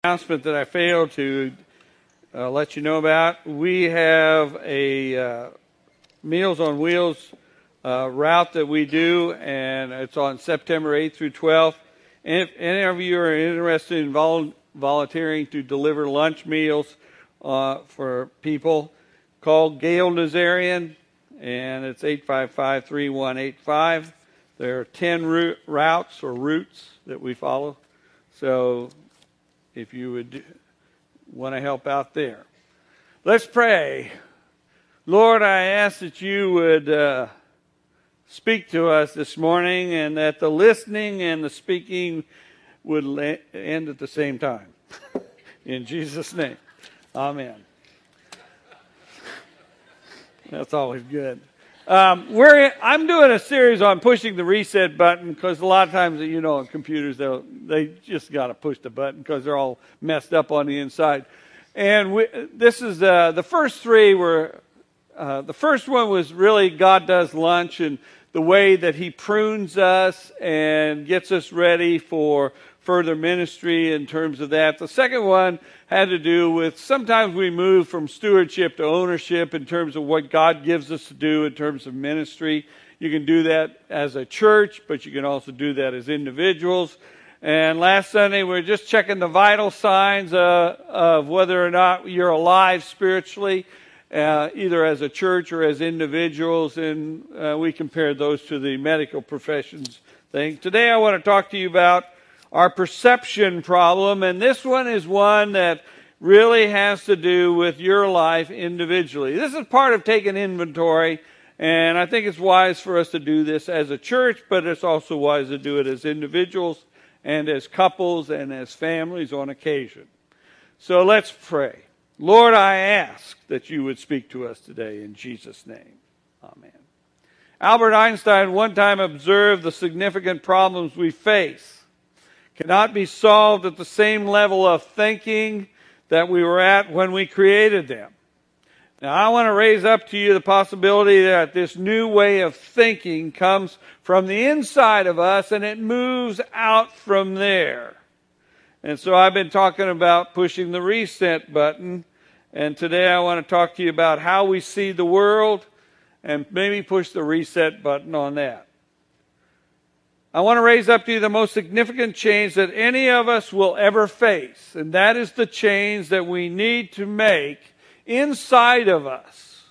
Announcement that I failed to let you know about. We have a Meals on Wheels route that we do, and it's on September 8th through 12th. And if any of you are interested in volunteering to deliver lunch meals for people, call Gail Nazarian, and it's 855-3185. There are 10 routes that we follow. So if you would want to help out there. Let's pray. Lord, I ask that you would speak to us this morning, and that the listening and the speaking would end at the same time. In Jesus' name, amen. That's always good. I'm doing a series on pushing the reset button, because a lot of times, on computers, they just got to push the button because they're all messed up on the inside. And this is the first three were, the first one was really God Does Lunch, and the way that He prunes us and gets us ready for further ministry in terms of that. The second one had to do with sometimes we move from stewardship to ownership in terms of what God gives us to do in terms of ministry. You can do that as a church, but you can also do that as individuals. And last Sunday, we were just checking the vital signs of whether or not you're alive spiritually, either as a church or as individuals, and we compared those to the medical professions thing. Today, I want to talk to you about our perception problem, and this one is one that really has to do with your life individually. This is part of taking inventory, and I think it's wise for us to do this as a church, but it's also wise to do it as individuals and as couples and as families on occasion. So let's pray. Lord, I ask that you would speak to us today in Jesus' name. Amen. Albert Einstein one time observed the significant problems we face cannot be solved at the same level of thinking that we were at when we created them. Now, I want to raise up to you the possibility that this new way of thinking comes from the inside of us and it moves out from there. And so I've been talking about pushing the reset button, and today I want to talk to you about how we see the world and maybe push the reset button on that. I want to raise up to you the most significant change that any of us will ever face, and that is the change that we need to make inside of us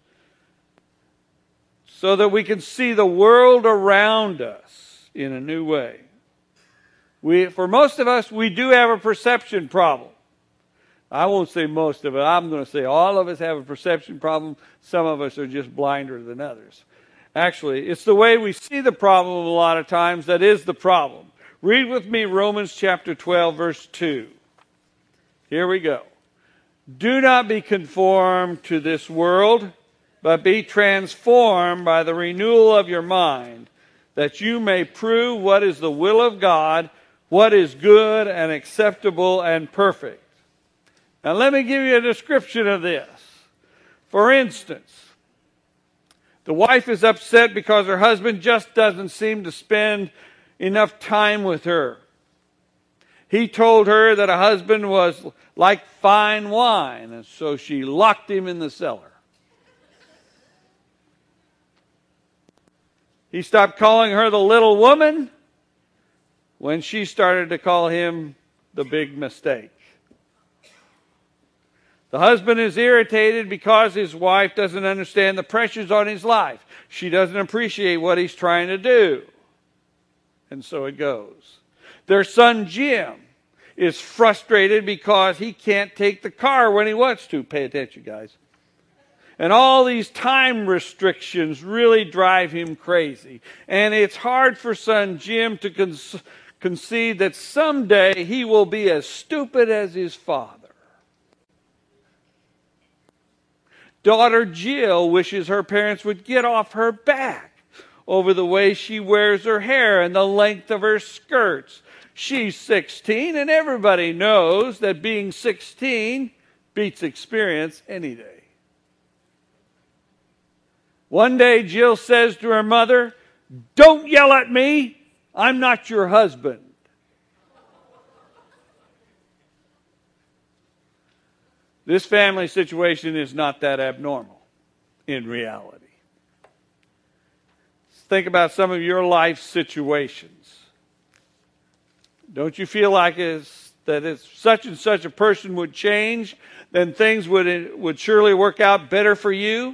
so that we can see the world around us in a new way. For most of us, we do have a perception problem. I won't say most of it. I'm going to say all of us have a perception problem. Some of us are just blinder than others. Actually, it's the way we see the problem a lot of times that is the problem. Read with me Romans chapter 12, verse 2. Here we go. Do not be conformed to this world, but be transformed by the renewal of your mind, that you may prove what is the will of God, what is good and acceptable and perfect. Now let me give you a description of this. For instance, the wife is upset because her husband just doesn't seem to spend enough time with her. He told her that a husband was like fine wine, and so she locked him in the cellar. He stopped calling her the little woman when she started to call him the big mistake. The husband is irritated because his wife doesn't understand the pressures on his life. She doesn't appreciate what he's trying to do. And so it goes. Their son Jim is frustrated because he can't take the car when he wants to. Pay attention, guys. And all these time restrictions really drive him crazy. And it's hard for son Jim to concede that someday he will be as stupid as his father. Daughter Jill wishes her parents would get off her back over the way she wears her hair and the length of her skirts. She's 16, and everybody knows that being 16 beats experience any day. One day, Jill says to her mother, "Don't yell at me. I'm not your husband." This family situation is not that abnormal in reality. Think about some of your life situations. Don't you feel like that if such and such a person would change, then things would surely work out better for you?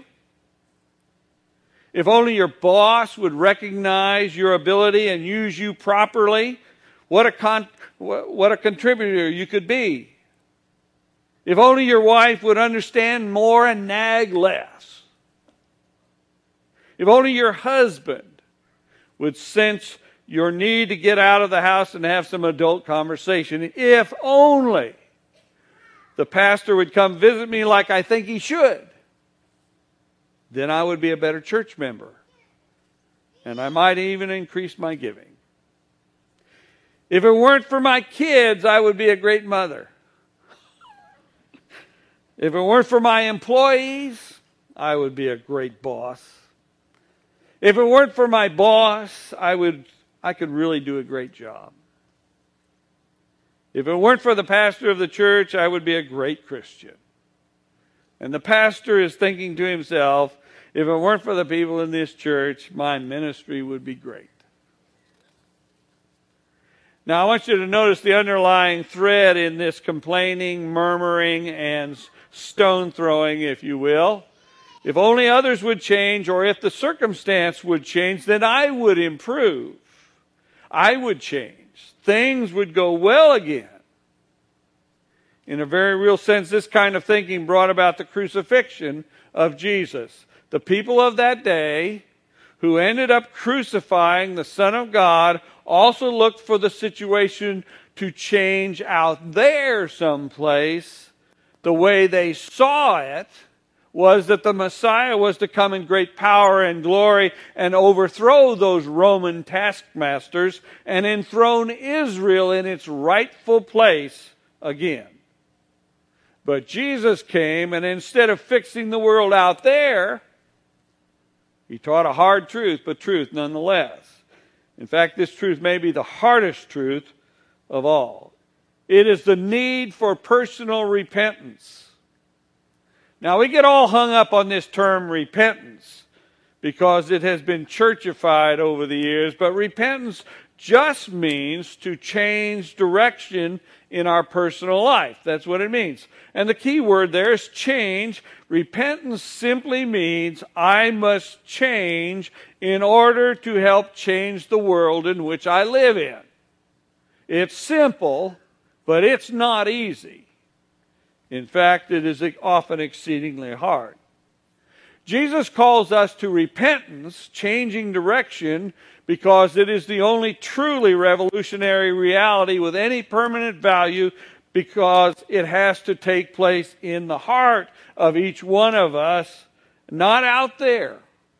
If only your boss would recognize your ability and use you properly, what a contributor you could be. If only your wife would understand more and nag less. If only your husband would sense your need to get out of the house and have some adult conversation. If only the pastor would come visit me like I think he should, then I would be a better church member. And I might even increase my giving. If it weren't for my kids, I would be a great mother. If it weren't for my employees, I would be a great boss. If it weren't for my boss, I could really do a great job. If it weren't for the pastor of the church, I would be a great Christian. And the pastor is thinking to himself, if it weren't for the people in this church, my ministry would be great. Now, I want you to notice the underlying thread in this complaining, murmuring, and stone throwing, if you will. If only others would change, or if the circumstance would change, then I would improve. I would change. Things would go well again. In a very real sense, this kind of thinking brought about the crucifixion of Jesus. The people of that day who ended up crucifying the Son of God also looked for the situation to change out there someplace. The way they saw it was that the Messiah was to come in great power and glory and overthrow those Roman taskmasters and enthrone Israel in its rightful place again. But Jesus came, and instead of fixing the world out there, he taught a hard truth, but truth nonetheless. In fact, this truth may be the hardest truth of all. It is the need for personal repentance. Now, we get all hung up on this term repentance because it has been churchified over the years, but repentance just means to change direction in our personal life. That's what it means. And the key word there is change. Repentance simply means I must change in order to help change the world in which I live in. It's simple, but it's not easy. In fact, it is often exceedingly hard. Jesus calls us to repentance, changing direction, because it is the only truly revolutionary reality with any permanent value, because it has to take place in the heart of each one of us, not out there.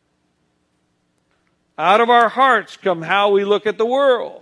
Out of our hearts come how we look at the world.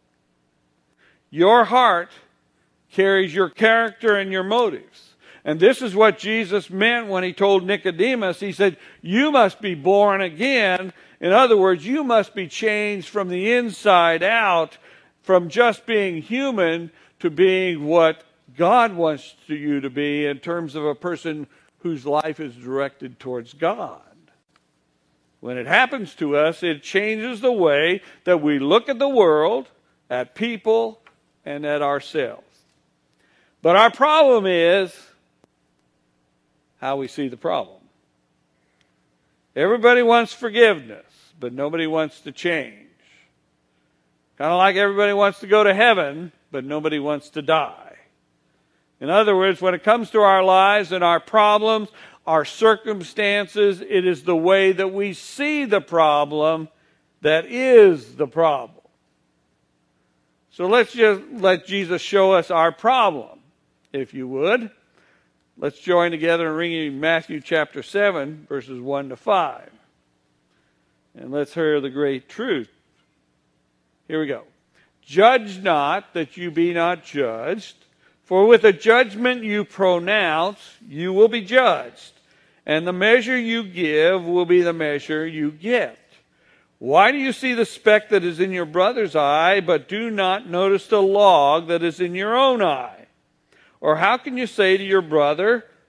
Your heart carries your character and your motives. And this is what Jesus meant when he told Nicodemus. He said, you must be born again. In other words, you must be changed from the inside out, from just being human to being what God wants you to be in terms of a person whose life is directed towards God. When it happens to us, it changes the way that we look at the world, at people, and at ourselves. But our problem is how we see the problem. Everybody wants forgiveness, but nobody wants to change. Kind of like everybody wants to go to heaven, but nobody wants to die. In other words, when it comes to our lives and our problems, our circumstances, it is the way that we see the problem that is the problem. So let's just let Jesus show us our problem, if you would. Let's join together and read Matthew chapter 7, verses 1 to 5. And let's hear the great truth. Here we go. Judge not that you be not judged, for with the judgment you pronounce, you will be judged. And the measure you give will be the measure you get. Why do you see the speck that is in your brother's eye, but do not notice the log that is in your own eye? Or how can you say to your brother,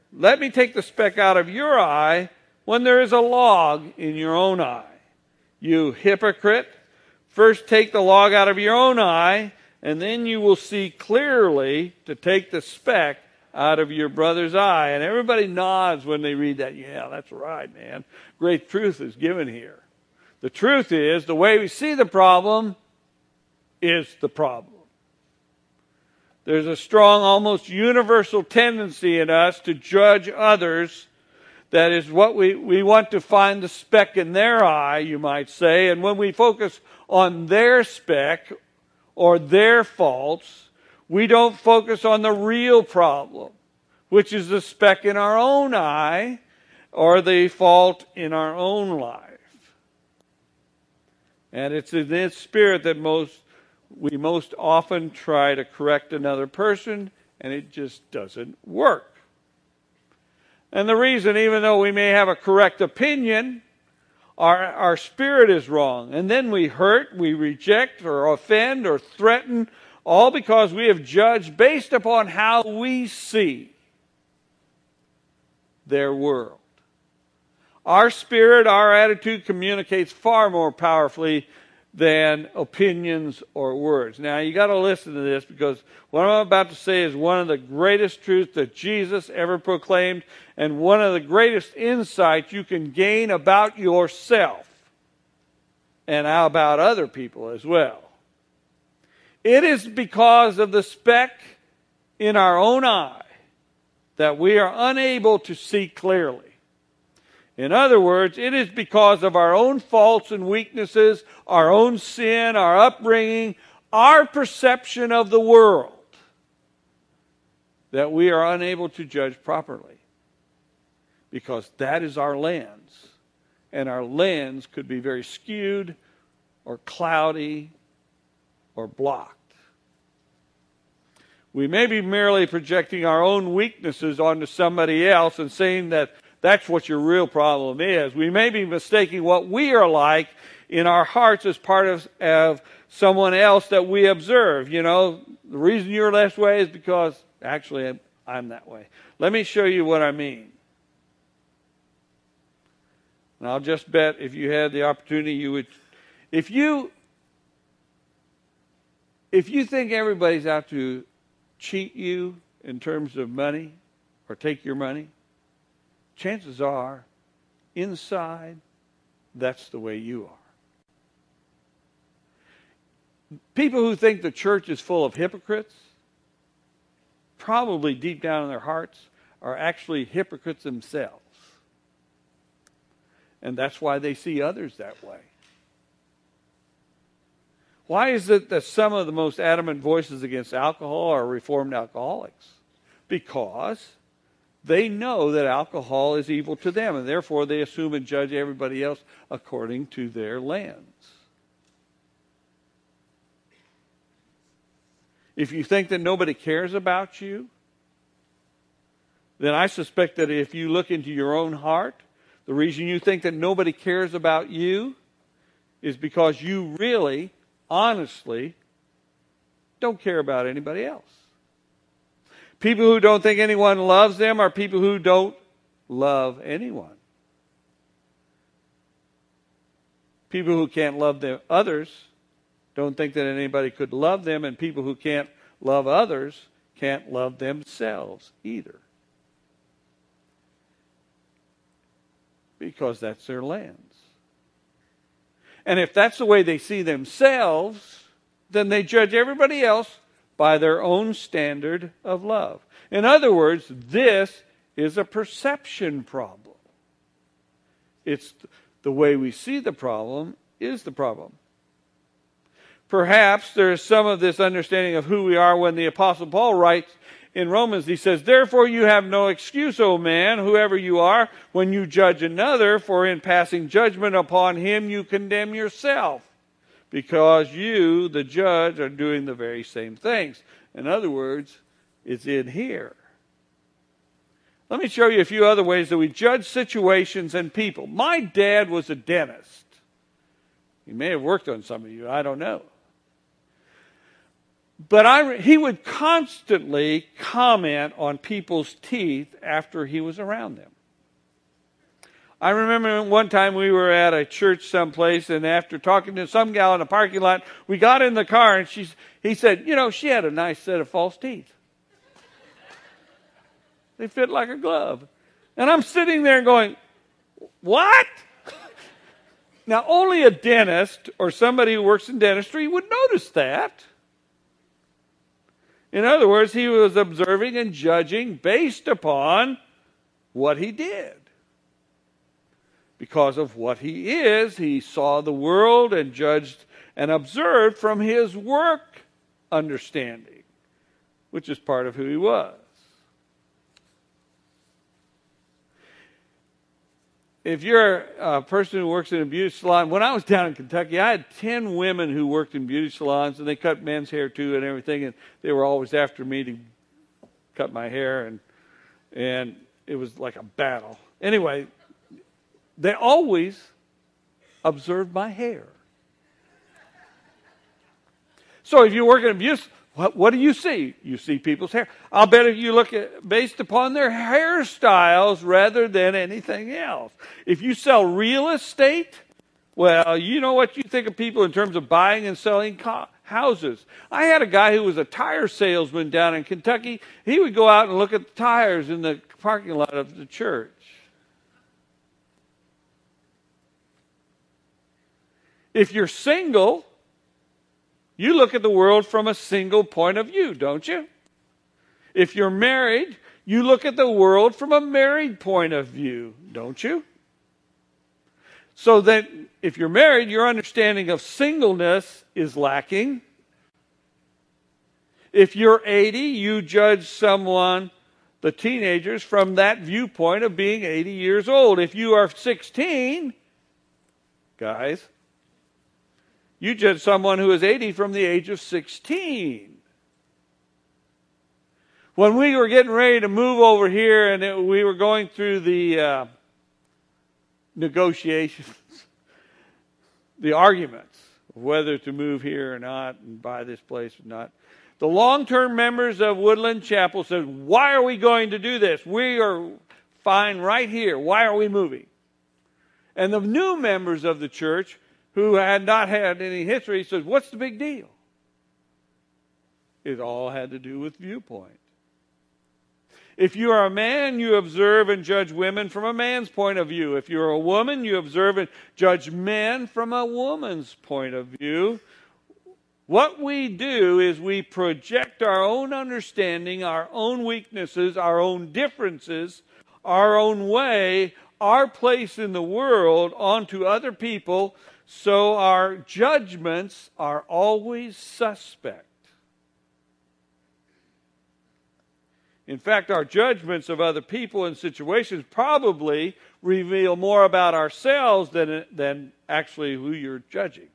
let me take the speck out of your eye when there is a log in your own eye. You hypocrite, first take the log out of your own eye, and then you will see clearly to take the speck out of your brother's eye. And everybody nods when they read that. Yeah, that's right, man. Great truth is given here. The truth is, the way we see the problem is the problem. There's a strong, almost universal tendency in us to judge others. That is what we want to find the speck in their eye, you might say. And when we focus on their speck or their faults, we don't focus on the real problem, which is the speck in our own eye or the fault in our own life. And it's in this spirit that we most often try to correct another person, and it just doesn't work. And the reason, even though we may have a correct opinion, our spirit is wrong. And then we hurt, we reject, or offend, or threaten, all because we have judged based upon how we see their world. Our spirit, our attitude communicates far more powerfully than opinions or words. Now, you got to listen to this, because what I'm about to say is one of the greatest truths that Jesus ever proclaimed, and one of the greatest insights you can gain about yourself and about other people as well. It is because of the speck in our own eye that we are unable to see clearly. In other words, it is because of our own faults and weaknesses, our own sin, our upbringing, our perception of the world, that we are unable to judge properly. Because that is our lens. And our lens could be very skewed or cloudy or blocked. We may be merely projecting our own weaknesses onto somebody else and saying that that's what your real problem is. We may be mistaking what we are like in our hearts as part of someone else that we observe. You know, the reason you're this way is because actually I'm that way. Let me show you what I mean. And I'll just bet if you had the opportunity, you would. If you think everybody's out to cheat you in terms of money or take your money, chances are, inside, that's the way you are. People who think the church is full of hypocrites, probably deep down in their hearts, are actually hypocrites themselves. And that's why they see others that way. Why is it that some of the most adamant voices against alcohol are reformed alcoholics? Because they know that alcohol is evil to them, and therefore they assume and judge everybody else according to their lens. If you think that nobody cares about you, then I suspect that if you look into your own heart, the reason you think that nobody cares about you is because you really, honestly, don't care about anybody else. People who don't think anyone loves them are people who don't love anyone. People who can't love others don't think that anybody could love them, and people who can't love others can't love themselves either. Because that's their lens. And if that's the way they see themselves, then they judge everybody else by their own standard of love. In other words, this is a perception problem. It's the way we see the problem is the problem. Perhaps there is some of this understanding of who we are when the Apostle Paul writes in Romans, he says, "Therefore you have no excuse, O man, whoever you are, when you judge another, for in passing judgment upon him you condemn yourself, because you, the judge, are doing the very same things." In other words, it's in here. Let me show you a few other ways that we judge situations and people. My dad was a dentist. He may have worked on some of you, I don't know. But he would constantly comment on people's teeth after he was around them. I remember one time we were at a church someplace, and after talking to some gal in the parking lot, we got in the car, and he said, she had a nice set of false teeth. They fit like a glove. And I'm sitting there going, what? Now, only a dentist or somebody who works in dentistry would notice that. In other words, he was observing and judging based upon what he did. Because of what he is, he saw the world and judged and observed from his work understanding, which is part of who he was. If you're a person who works in a beauty salon, when I was down in Kentucky, I had 10 women who worked in beauty salons, and they cut men's hair too and everything, and they were always after me to cut my hair, and it was like a battle. Anyway, they always observed my hair. So if you work in a beauty, what do you see? You see people's hair. I'll bet if you look at based upon their hairstyles rather than anything else. If you sell real estate, well, you know what you think of people in terms of buying and selling houses. I had a guy who was a tire salesman down in Kentucky. He would go out and look at the tires in the parking lot of the church. If you're single, you look at the world from a single point of view, don't you? If you're married, you look at the world from a married point of view, don't you? So that if you're married, your understanding of singleness is lacking. If you're 80, you judge someone, the teenagers, from that viewpoint of being 80 years old. If you are 16, guys, you judge someone who is 80 from the age of 16. When we were getting ready to move over here and we were going through the negotiations, the arguments of whether to move here or not and buy this place or not, the long-term members of Woodland Chapel said, why are we going to do this? We are fine right here. Why are we moving? And the new members of the church who had not had any history says, what's the big deal? It all had to do with viewpoint. If you are a man, you observe and judge women from a man's point of view. If you're a woman, you observe and judge men from a woman's point of view. What we do is we project our own understanding, our own weaknesses, our own differences, our own way, our place in the world onto other people. So our judgments are always suspect. In fact, our judgments of other people and situations probably reveal more about ourselves than actually who you're judging.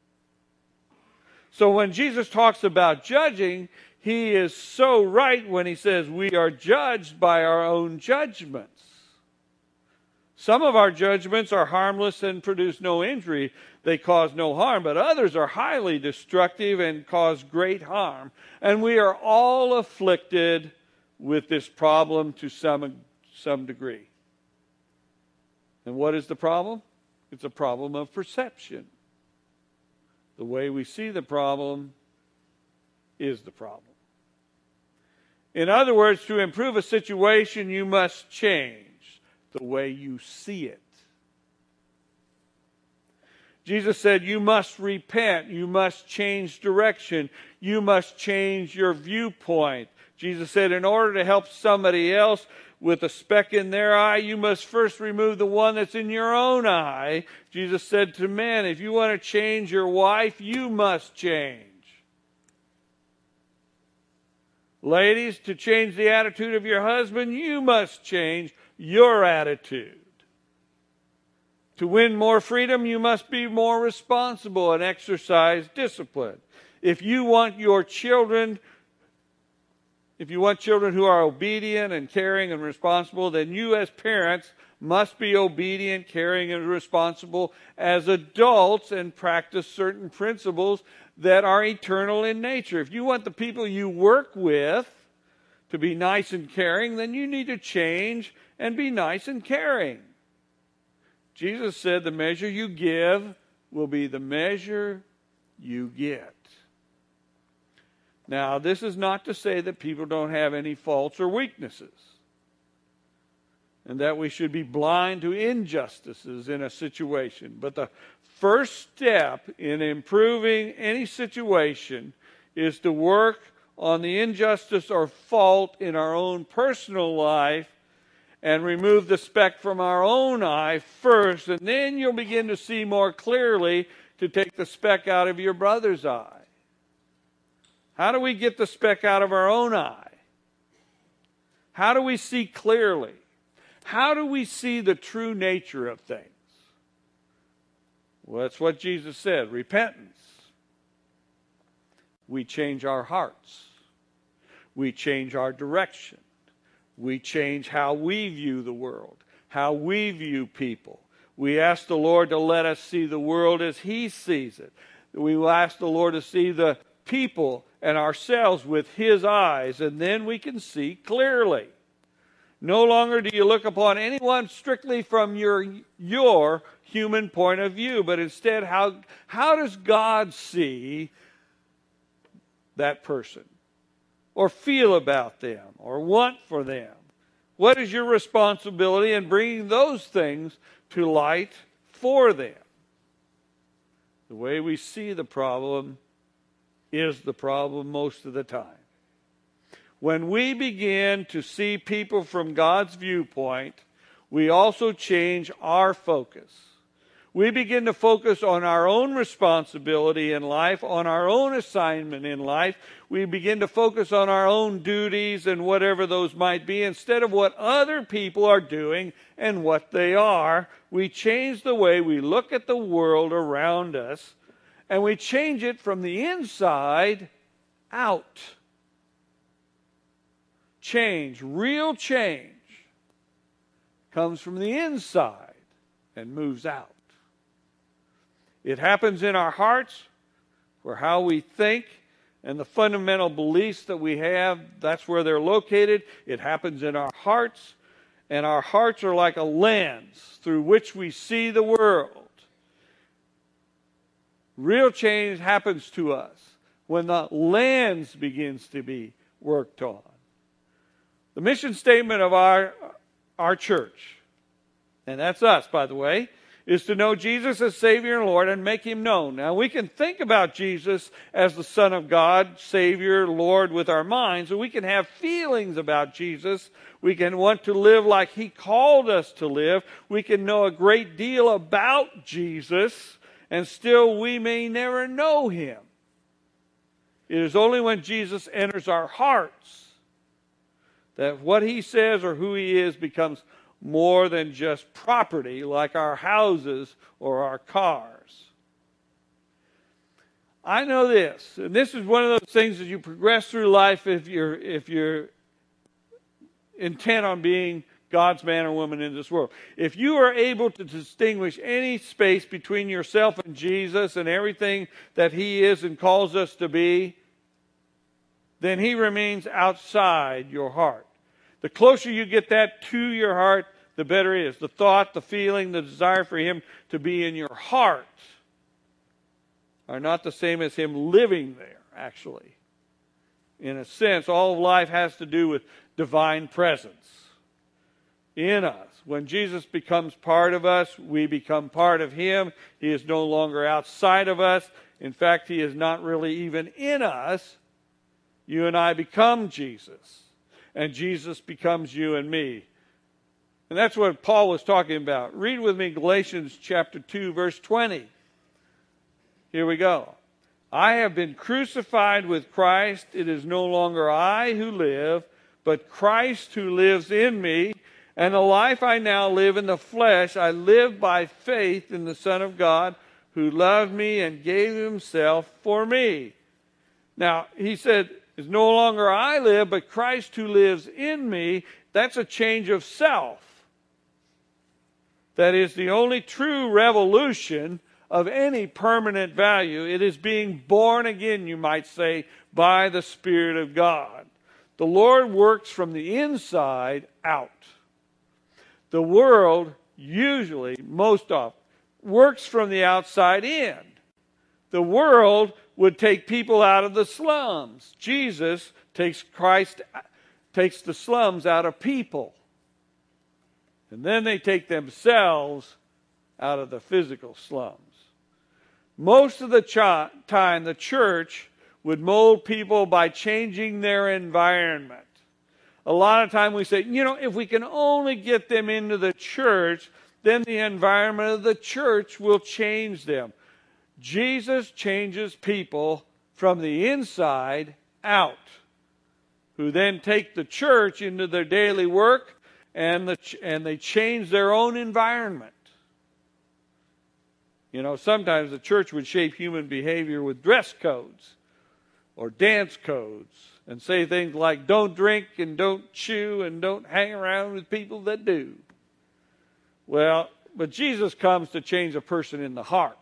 So when Jesus talks about judging, he is so right when he says we are judged by our own judgments. Some of our judgments are harmless and produce no injury. They cause no harm, but others are highly destructive and cause great harm. And we are all afflicted with this problem to some degree. And what is the problem? It's a problem of perception. The way we see the problem is the problem. In other words, to improve a situation, you must change the way you see it. Jesus said, you must repent. You must change direction. You must change your viewpoint. Jesus said, in order to help somebody else with a speck in their eye, you must first remove the one that's in your own eye. Jesus said to men, if you want to change your wife, you must change. Ladies, to change the attitude of your husband, you must change your attitude. To win more freedom, you must be more responsible and exercise discipline. If you want your children, if you want children who are obedient and caring and responsible, then you as parents must be obedient, caring, and responsible as adults and practice certain principles that are eternal in nature. If you want the people you work with to be nice and caring, then you need to change and be nice and caring. Jesus said the measure you give will be the measure you get. Now, this is not to say that people don't have any faults or weaknesses, and that we should be blind to injustices in a situation. But the first step in improving any situation is to work on the injustice or fault in our own personal life and remove the speck from our own eye first, and then you'll begin to see more clearly to take the speck out of your brother's eye. How do we get the speck out of our own eye? How do we see clearly? How do we see the true nature of things? Well, that's what Jesus said, repentance. We change our hearts. We change our direction. We change how we view the world, how we view people. We ask the Lord to let us see the world as He sees it. We will ask the Lord to see the people and ourselves with His eyes, and then we can see clearly. No longer do you look upon anyone strictly from your human point of view, but instead, how does God see that person, or feel about them, or want for them? What is your responsibility in bringing those things to light for them? The way we see the problem is the problem most of the time. When we begin to see people from God's viewpoint, we also change our focus. We begin to focus on our own responsibility in life, on our own assignment in life. We begin to focus on our own duties and whatever those might be, instead of what other people are doing and what they are. We change the way we look at the world around us, and we change it from the inside out. Change, real change, comes from the inside and moves out. It happens in our hearts, where how we think and the fundamental beliefs that we have, that's where they're located. It happens in our hearts, and our hearts are like a lens through which we see the world. Real change happens to us when the lens begins to be worked on. The mission statement of our church, and that's us, by the way, is to know Jesus as Savior and Lord and make Him known. Now, we can think about Jesus as the Son of God, Savior, Lord with our minds, and we can have feelings about Jesus. We can want to live like He called us to live. We can know a great deal about Jesus, and still we may never know Him. It is only when Jesus enters our hearts that what He says or who He is becomes more than just property like our houses or our cars. I know this, and this is one of those things as you progress through life, if you're intent on being God's man or woman in this world. If you are able to distinguish any space between yourself and Jesus and everything that He is and calls us to be, then He remains outside your heart. The closer you get that to your heart, the better it is. The thought, the feeling, the desire for Him to be in your heart are not the same as Him living there, actually. In a sense, all of life has to do with divine presence in us. When Jesus becomes part of us, we become part of Him. He is no longer outside of us. In fact, He is not really even in us. You and I become Jesus, and Jesus becomes you and me. And that's what Paul was talking about. Read with me Galatians chapter 2, verse 20. Here we go. I have been crucified with Christ. It is no longer I who live, but Christ who lives in me. And the life I now live in the flesh, I live by faith in the Son of God, who loved me and gave Himself for me. Now, he said, It's no longer I live, but Christ who lives in me. That's a change of self. That is the only true revolution of any permanent value. It is being born again, you might say, by the Spirit of God. The Lord works from the inside out. The world usually, most often, works from the outside in. The world would take people out of the slums. Jesus takes the slums out of people. And then they take themselves out of the physical slums. Most of the time, the church would mold people by changing their environment. A lot of time we say, if we can only get them into the church, then the environment of the church will change them. Jesus changes people from the inside out, who then take the church into their daily work, and they change their own environment. Sometimes the church would shape human behavior with dress codes or dance codes and say things like, don't drink and don't chew and don't hang around with people that do. Well, but Jesus comes to change a person in the heart.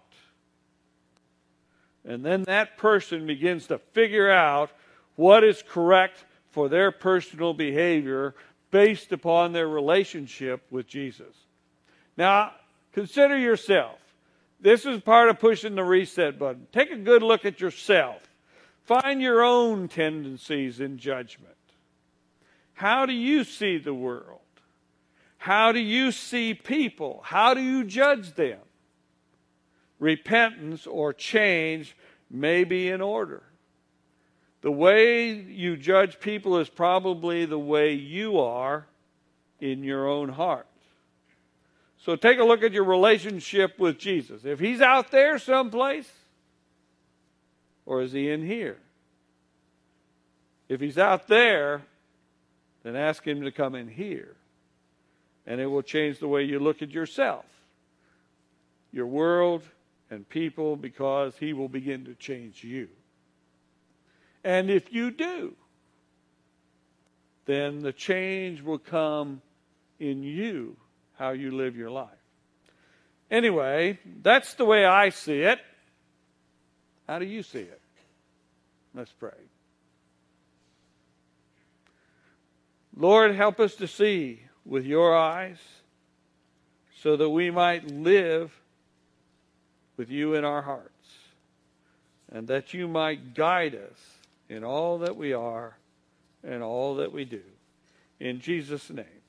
And then that person begins to figure out what is correct for their personal behavior based upon their relationship with Jesus. Now, consider yourself. This is part of pushing the reset button. Take a good look at yourself. Find your own tendencies in judgment. How do you see the world? How do you see people? How do you judge them? Repentance or change may be in order. The way you judge people is probably the way you are in your own heart. So take a look at your relationship with Jesus. If he's out there someplace, or is he in here? If he's out there, then ask him to come in here. And it will change the way you look at yourself, your world, and people, because he will begin to change you. And if you do, then the change will come in you, how you live your life. Anyway, that's the way I see it. How do you see it? Let's pray. Lord, help us to see with your eyes so that we might live with you in our hearts, and that you might guide us in all that we are and all that we do. In Jesus' name.